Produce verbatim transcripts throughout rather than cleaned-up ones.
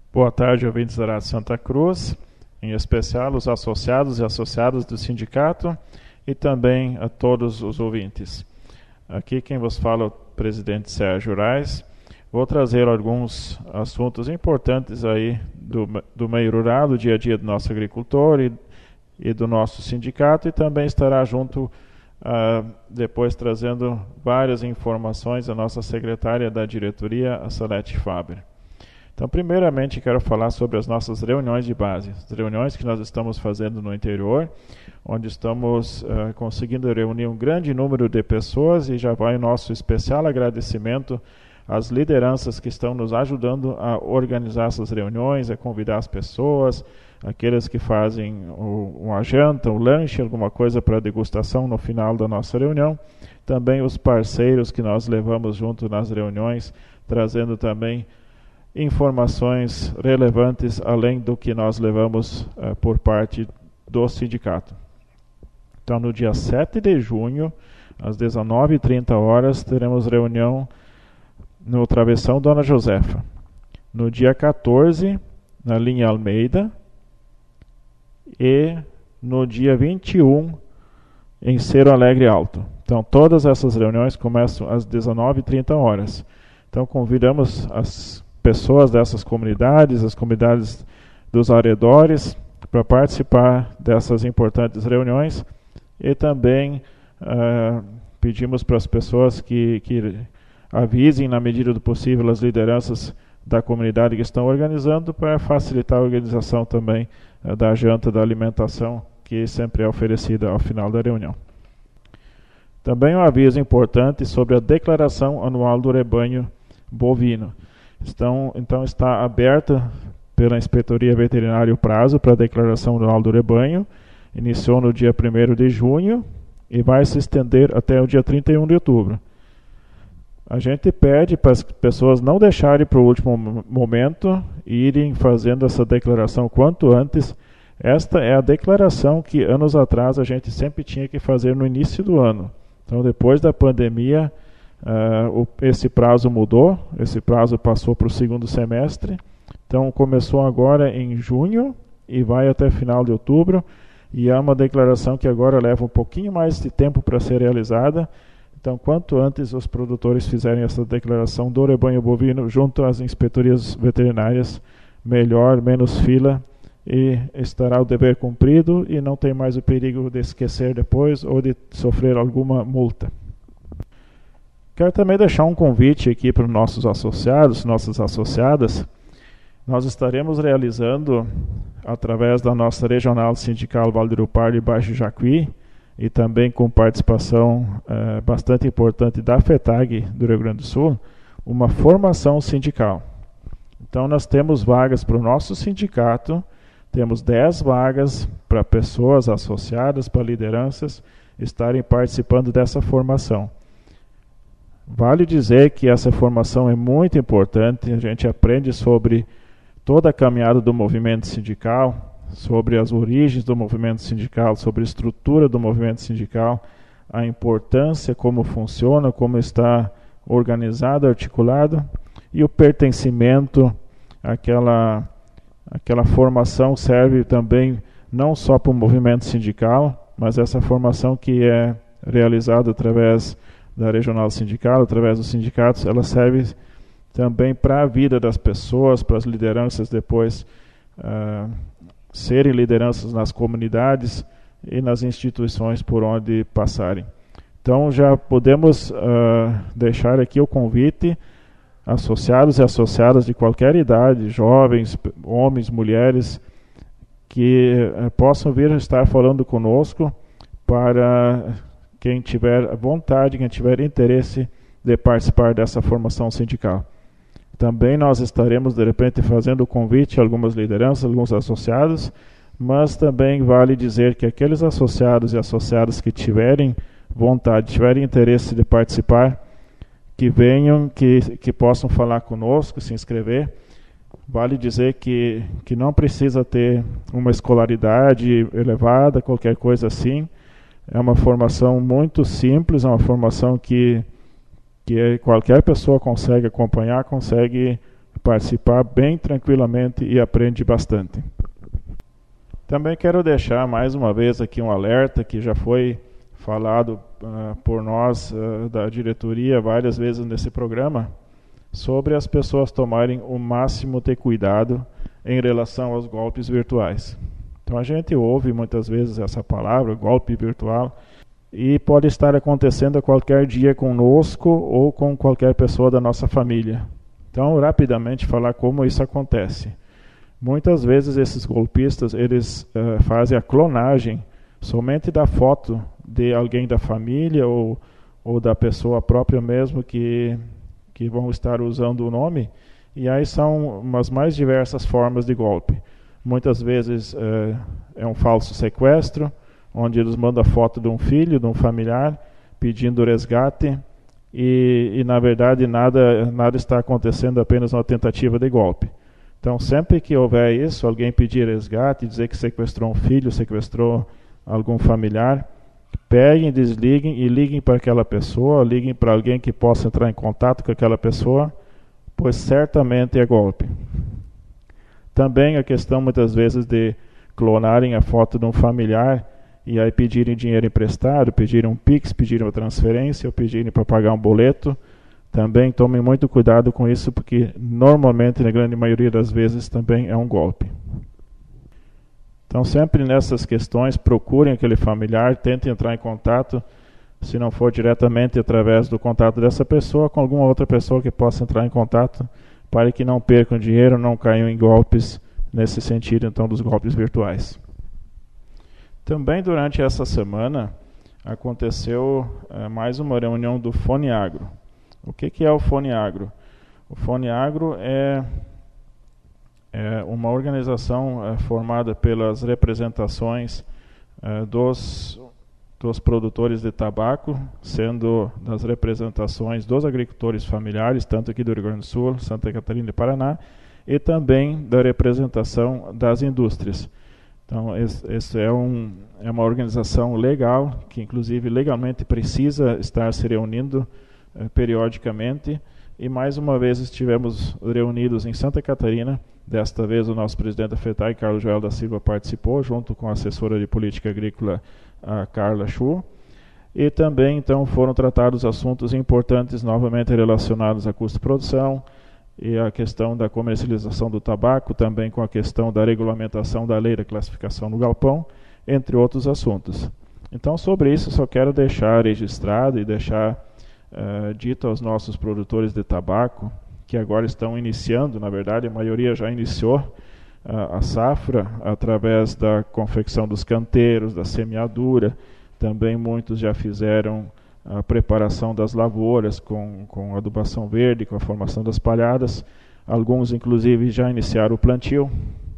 Boa tarde, ouvintes da Rádio Santa Cruz, em especial os associados e associadas do sindicato e também a todos os ouvintes. Aqui quem vos fala é o presidente Sérgio Reis. Vou trazer alguns assuntos importantes aí do, do meio rural, do dia a dia do nosso agricultor e, e do nosso sindicato, e também estará junto uh, depois trazendo várias informações a nossa secretária da diretoria, a Salete Faber. Então, primeiramente, quero falar sobre as nossas reuniões de base, as reuniões que nós estamos fazendo no interior, onde estamos uh, conseguindo reunir um grande número de pessoas, e já vai o nosso especial agradecimento às lideranças que estão nos ajudando a organizar essas reuniões, a convidar as pessoas, aqueles que fazem o, uma janta, um lanche, alguma coisa para degustação no final da nossa reunião, também os parceiros que nós levamos junto nas reuniões, trazendo também informações relevantes além do que nós levamos uh, por parte do sindicato. Então, no dia sete de junho, às dezenove e trinta horas, teremos reunião no Travessão Dona Josefa. No dia quatorze, na linha Almeida, e no dia vinte e um, em Cerro Alegre Alto. Então, todas essas reuniões começam às dezenove e trinta horas. Então, convidamos as pessoas dessas comunidades, as comunidades dos arredores, para participar dessas importantes reuniões, e também uh, pedimos para as pessoas que, que avisem, na medida do possível, as lideranças da comunidade que estão organizando, para facilitar a organização também uh, da janta, da alimentação, que sempre é oferecida ao final da reunião. Também um aviso importante sobre a declaração anual do rebanho bovino. Então, então está aberta pela Inspetoria Veterinária o prazo para a declaração anual do rebanho. Iniciou no dia primeiro de junho e vai se estender até o dia trinta e um de outubro. A gente pede para as pessoas não deixarem para o último momento e irem fazendo essa declaração quanto antes. Esta é a declaração que anos atrás a gente sempre tinha que fazer no início do ano. Então, depois da pandemia, Uh, o, esse prazo mudou, esse prazo passou para o segundo semestre, então começou agora em junho e vai até final de outubro, e é uma declaração que agora leva um pouquinho mais de tempo para ser realizada. Então, quanto antes os produtores fizerem essa declaração do rebanho bovino junto às inspetorias veterinárias, melhor, menos fila, e estará o dever cumprido e não tem mais o perigo de esquecer depois ou de sofrer alguma multa. Quero também deixar um convite aqui para os nossos associados, nossas associadas. Nós estaremos realizando, através da nossa regional sindical Vale do Pardo e Baixo Jacuí, e também com participação eh, bastante importante da FETAG do Rio Grande do Sul, uma formação sindical. Então, nós temos vagas para o nosso sindicato, temos dez vagas para pessoas associadas, para lideranças, estarem participando dessa formação. Vale dizer que essa formação é muito importante, a gente aprende sobre toda a caminhada do movimento sindical, sobre as origens do movimento sindical, sobre a estrutura do movimento sindical, a importância, como funciona, como está organizado, articulado, e o pertencimento, aquela, aquela formação serve também não só para o movimento sindical, mas essa formação que é realizada através da regional sindical, através dos sindicatos, ela serve também para a vida das pessoas, para as lideranças depois uh, serem lideranças nas comunidades e nas instituições por onde passarem. Então, já podemos uh, deixar aqui o convite, associados e associadas de qualquer idade, jovens, homens, mulheres, que uh, possam vir estar falando conosco para quem tiver vontade, quem tiver interesse de participar dessa formação sindical. Também nós estaremos, de repente, fazendo o convite a algumas lideranças, alguns associados, mas também vale dizer que aqueles associados e associadas que tiverem vontade, tiverem interesse de participar, que venham, que, que possam falar conosco, se inscrever. Vale dizer que, que não precisa ter uma escolaridade elevada, qualquer coisa assim. É uma formação muito simples, é uma formação que, que qualquer pessoa consegue acompanhar, consegue participar bem tranquilamente e aprende bastante. Também quero deixar mais uma vez aqui um alerta que já foi falado uh, por nós uh, da diretoria várias vezes nesse programa, sobre as pessoas tomarem o máximo de cuidado em relação aos golpes virtuais. Então a gente ouve muitas vezes essa palavra, golpe virtual, e pode estar acontecendo a qualquer dia conosco ou com qualquer pessoa da nossa família. Então, rapidamente falar como isso acontece. Muitas vezes esses golpistas, eles uh, fazem a clonagem somente da foto de alguém da família ou, ou da pessoa própria mesmo que, que vão estar usando o nome, e aí são umas mais diversas formas de golpe. Muitas vezes uh, é um falso sequestro, onde eles mandam a foto de um filho, de um familiar, pedindo resgate, e, e na verdade nada, nada está acontecendo, apenas uma tentativa de golpe. Então sempre que houver isso, alguém pedir resgate, dizer que sequestrou um filho, sequestrou algum familiar, peguem, desliguem e liguem para aquela pessoa, liguem para alguém que possa entrar em contato com aquela pessoa, pois certamente é golpe. Também a questão muitas vezes de clonarem a foto de um familiar e aí pedirem dinheiro emprestado, pedirem um Pix, pedirem uma transferência ou pedirem para pagar um boleto. Também tomem muito cuidado com isso, porque normalmente, na grande maioria das vezes, também é um golpe. Então sempre nessas questões, procurem aquele familiar, tentem entrar em contato, se não for diretamente através do contato dessa pessoa, com alguma outra pessoa que possa entrar em contato, para que não percam dinheiro, não caiam em golpes nesse sentido, então, dos golpes virtuais. Também durante essa semana aconteceu é, mais uma reunião do FONEAGRO. O que, que é o FONEAGRO? O FONEAGRO é, é uma organização é, formada pelas representações é, dos, dos produtores de tabaco, sendo das representações dos agricultores familiares, tanto aqui do Rio Grande do Sul, Santa Catarina e Paraná, e também da representação das indústrias. Então, essa é, um, é uma organização legal, que inclusive legalmente precisa estar se reunindo eh, periodicamente, e mais uma vez estivemos reunidos em Santa Catarina. Desta vez o nosso presidente da FETAI, Carlos Joel da Silva, participou, junto com a assessora de política agrícola, a Carla Chu, e também então foram tratados assuntos importantes novamente relacionados a custo de produção, e a questão da comercialização do tabaco, também com a questão da regulamentação da lei da classificação no galpão, entre outros assuntos. Então, sobre isso, só quero deixar registrado e deixar uh, dito aos nossos produtores de tabaco, que agora estão iniciando, na verdade, a maioria já iniciou uh, a safra, através da confecção dos canteiros, da semeadura, também muitos já fizeram a preparação das lavouras com, com adubação verde, com a formação das palhadas. Alguns, inclusive, já iniciaram o plantio.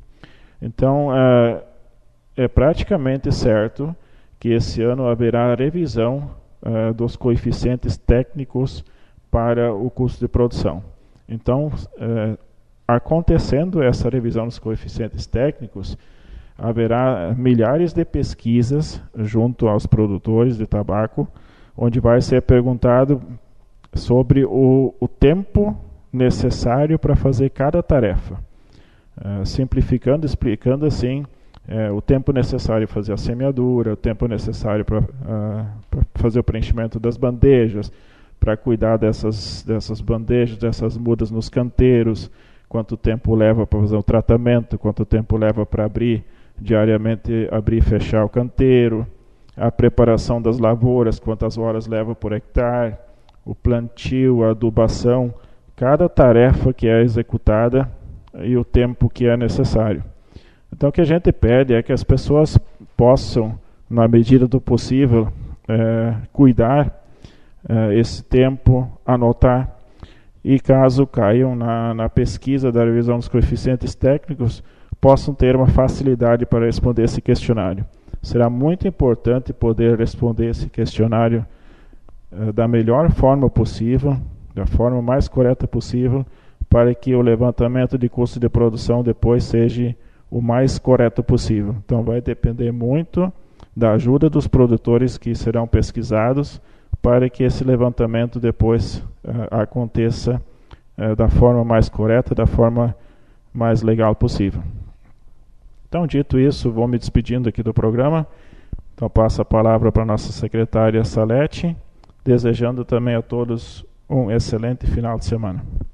Então, é, é praticamente certo que esse ano haverá revisão é, dos coeficientes técnicos para o custo de produção. Então, é, acontecendo essa revisão dos coeficientes técnicos, haverá milhares de pesquisas junto aos produtores de tabaco, onde vai ser perguntado sobre o, o tempo necessário para fazer cada tarefa. Uh, simplificando, explicando assim, uh, o tempo necessário para fazer a semeadura, o tempo necessário para uh, fazer o preenchimento das bandejas, para cuidar dessas, dessas bandejas, dessas mudas nos canteiros, quanto tempo leva para fazer o tratamento, quanto tempo leva para abrir, diariamente abrir e fechar o canteiro, a preparação das lavouras, quantas horas leva por hectare, o plantio, a adubação, cada tarefa que é executada e o tempo que é necessário. Então o que a gente pede é que as pessoas possam, na medida do possível, é, cuidar é, esse tempo, anotar, e caso caiam na, na pesquisa da revisão dos coeficientes técnicos, possam ter uma facilidade para responder esse questionário. Será muito importante poder responder esse questionário uh, da melhor forma possível, da forma mais correta possível, para que o levantamento de custo de produção depois seja o mais correto possível. Então vai depender muito da ajuda dos produtores que serão pesquisados, para que esse levantamento depois uh, aconteça eh, da forma mais correta, da forma mais legal possível. Então, dito isso, vou me despedindo aqui do programa. Então, passo a palavra para a nossa secretária Salete, desejando também a todos um excelente final de semana.